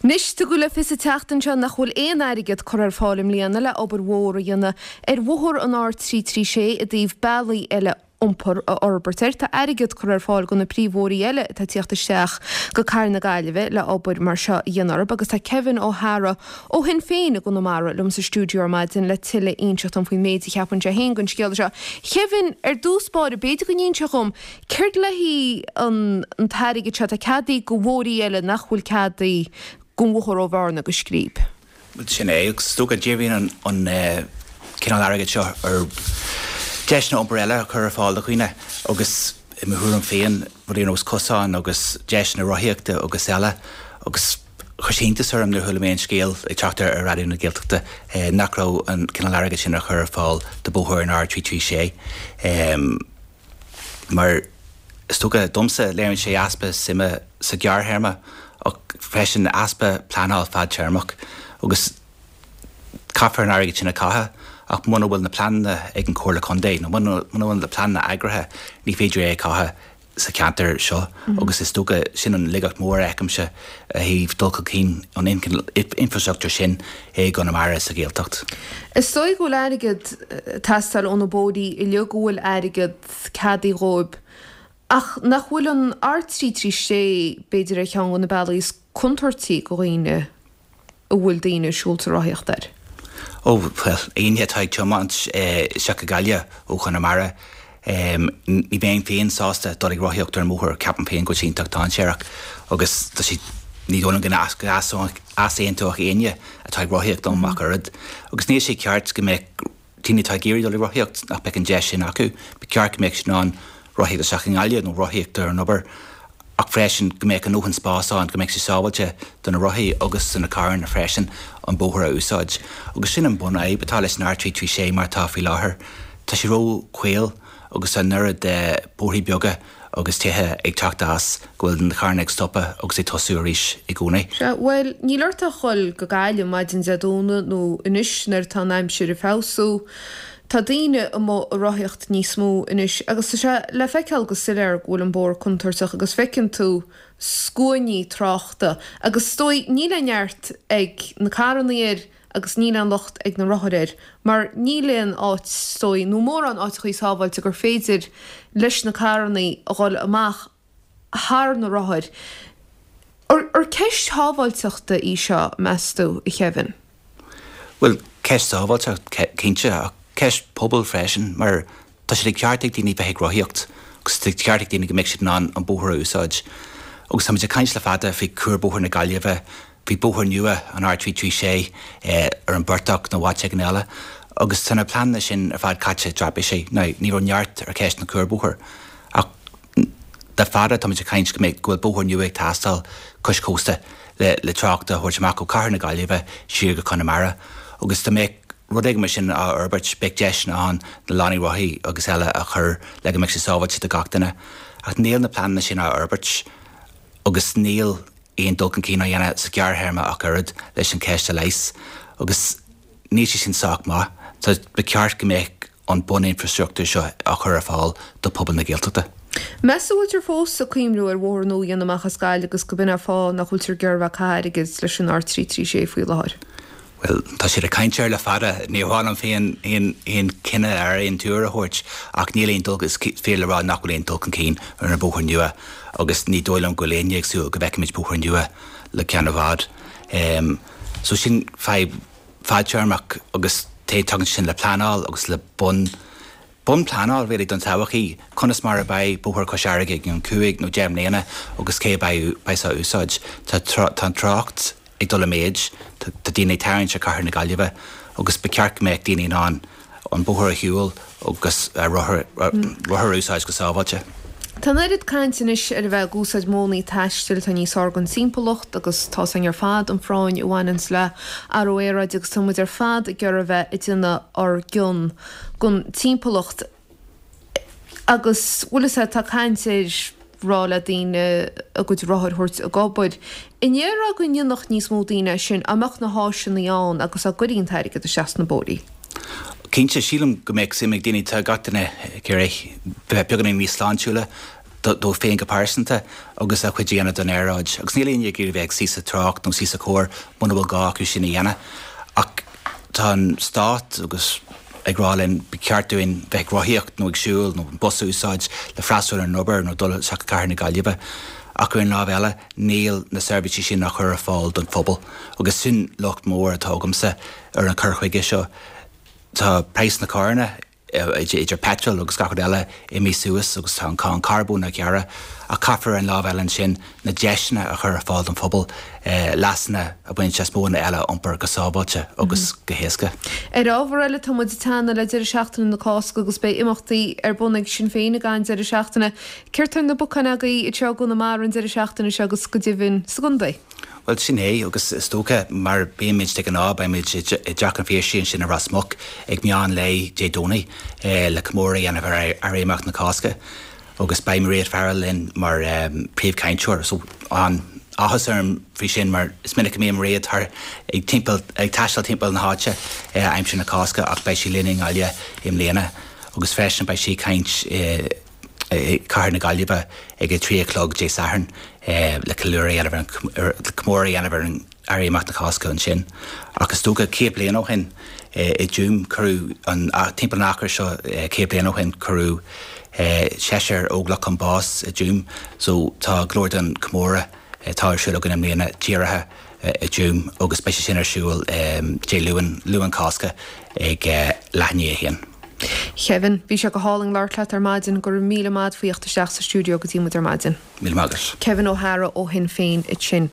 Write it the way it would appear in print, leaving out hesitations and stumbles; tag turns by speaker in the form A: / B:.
A: Nis tu go le fis teachtan se nach bhfuil éon airigid chur ar fálim líana le obair mhór dhéanana bhuthar an R336 a dtíobh bailí eile umpar a orbertir tá airigid chur ar fáil gona príomhórí eile tá tíochta seach go cairna gaiileh le obair mar seo dhéanar agus tá Kevin O'Hara ó hin féin a gona mara lum sa stúdio maidin le tiile inseach an faoin méid cheapan se hen gon scial seo. Kevin dúspáir beidir go níon chum ceirt le hí an tairigid se a cadaí go bhórí eile nach bhfuil cadaí gúmhar ó bharna go scríb.
B: Sin é, sto a déhín an cinál airgid seo ar deisna umbrella chur fáil a chuoine agus i mthúr an féin bhí os cosán agus deisna roiíochta agus eile agus chusíntas arm na thulamén scéal ag teachtar ar radioúna Gaeltachta nachrá an cinál airgid sin a chur fáil de bóthir an R336 mar stoga domsa léironn sé aspa sima sa geartherma ach freisin aspa planál fad tearmach agus caafar an airgid sin a catha ach muna bhfuil na planna ag an cóir le condé nó muna bhfuil na planna agrathe ní féidir é catha sa ceantar seo agus is stoga sin an ligacht mór eicimse a híh dulcha cín an infrastructure sin é gan amara sa Gaeltacht.
A: Is stoi go airgid tastal ón bódí I leogúil airgid cadaí róib ach nach bhfuil an R336 beidir a cheann na bailís contortaí go riine a bhfuil daoine siúlta ráithtar.
B: Well, aonhe taid teomant seacha gaile ó Chonamara ní bhéon féin sásta dolig roiíocht ar móthir ceapan féin go síntaach tá séireach agus tá si ní dóna gan aséontóach aine a taid roiíocht domach arad agus níos sé ceart go méid tíine tá géirí dolig roiíocht nach beag an de sin acu be ceart go méid sin an roiíocht a seachan gaile nó roiíocht ar an obair ach freisin go méid an nóhan spásáin go méid sé sábailte donna roií agus sanna cairn na freisin an bóthir a úsáid agus sin an buna é betá leis an R336 mar tá faoi láthair tá sé ró chuil agus an nuad de bóthaí beaga agus tuthe ag teachtas gohfuil na cairn ag stoppa agus é tosú arís I gúna.
A: Well, ní leirta chuil go gaile maidin zadóna nó inis nar tá aimsir I fású tá daoine mó roiíocht níos mó inis agus se le feiceil go siir ghfuil an bór contortach agus fecinn tú scóiní tráchta agus stoi ní le neart ag na carannaíir agus ní an locht ag na rothir mar ní leon áit stoi nó mór an áit chuí sábhailte gur féidir leis na carannaí a gháil amach thar na rothir. Ar ceist sábhailteachta í seo meastú I Kevin?
B: Well, ceist sábhailte cinse ceist pobl freisin mar tá sé ceartaigh daoine bheith roiíocht agus ceartaigh daoine go méid si an bóthir úsáid agus tá caiins le fada fao curbóthir na Gaillimhe bhí bóthir nua an R336 ar an burtach na bhaite an eile agus sanna planna sin ar fad caite drapé sé ní bhar neart ar ceist na curbóthir ach de fada tá caiins go méid gohfuil bóthir nua ag tastal cos cósta le tráchta thuirteach ó caithir na Gaillimhe siar go Connemara agus tá méid rud mar sin a Herbert beag deisna an na lánaí roií agus eile a chur le go méid sé sábhailte de gachtainna ach níl na planna sin a Herbert agus níl éon dulcan cína dhéana sa geartherma ach arad leis an ceiste leis agus ní sé sin sách má tá be ceart go méid an bun infrastructure seo a chur a fáil do pobl na Gaeltachta.
A: Measúiltir fós a cuimrú ar bhór nó dhéanamach a scail agus go bin ar fáil nach chuiltir gearbh cairigid leis an R336 faoi láthair.
B: Well, tá sé a caiintear le fada níomháin an féin on cinenne ar on túra thuirt ach níl dulgus féle rá nach bhfuil dulcan cín ar na bóthir nua agus ní dóil an goléonnig sú go bheicimiid bóthir nua le ceanna bhád. So sin fadtearmach agus tagann sin le planál agus le bun planál bhéidir don táhachaí conas mar a bheith bóthir coisearige an cuaig nó deimnéana agus cé sa úsáid tá trácht ag dul méid tá daoine teann se caithir na Gaillimhe agus be ceart méid daoine an bóthir a hiúil agus rothir úsáid go sábhailte.
A: Tá éirid caiintinis ar bheith gúsáid mónaí taistil tá níos organ simpallacht agus tá an ar fad an fráin bhhainans le aróéad agus táid ar fad a gur a bheith I dtine ar gun simpallacht agus bhfuil tá caiintir rála daoine a go rothir thuirt a gabbaid. Inéar a go nach níos mó daoine sin amach na háisina an agus a goíon teirigh a seaas na bódaí.
B: Cínte sílam go méid simig daoine tá gatainna gur bheith beagna níos sláintúla dó féin go pásanta agus a chuid dhéana don éráid. Agus nílíon gur bheith sí sa trácht nó sí sa cór muna bhfuil gáú sinna dhéana. Ach tá stát agus agrálinn be ceartúin bheith roiíocht nó agsúil nó bosú úsáid le freisúil ar nobar nó dul seach carna gaillibe. Ac yn lá eile níl na servití sin nach chur a fáil don phobal agus sin locht mór atágamsa ar an churchuige seo tá preis na carna idir petrol agus gachar eile I mí suas agus tá an carbún na ceara a caafar an lá eile sin na deisna a chur a fáil don phobal lasna a buin se móna eile ompar go sábáte agus go héasca.
A: Ar ábhar eile tá muid tána le idir seachtainna na cásca agus be imachtaí ar bunaigh sin féin a gáin idir seachtainna. Ceirtar na buchanna agaí I teagú na mar an idir seachtainna se agus go dtíobhann secundai.
B: Well, sin agus stócha mar béimiid te an á baimiid Jack an féisisin sin a rasmach ag meán lei dé dónaí le cmóra anamh ar éimeach na cásca agus baim réad fearil linn mar príomh caintúir so an áthas frí sin mar is minic mé réad th ag taiisteal timppel na háte aim sin na cásca ach bei sí linning aile im léana agus freisin bei sí caint car na gaillibe ag 3:00 dé saharn le calúra anamh le cmóra anamh ar éimeach na cásca an sin. Agus tóga céip léana ó hin I dúm curú an timppel nachar seo céip léana ó hin curú séir óglach an bás a dúm so tá glóir an cmóra tá siúil gan am léana tíirithe a dúm agus spéisi sin ar siúil dé luan cásca ag leithní a héan.
A: Kevin, bhí se go háling leirtleat ar maidin gur 1000 maid faoíochtta seach sa stúdio go tímú ar maidin.
B: Míle mágas.
A: Kevin O'Hara ó hin féin it sin.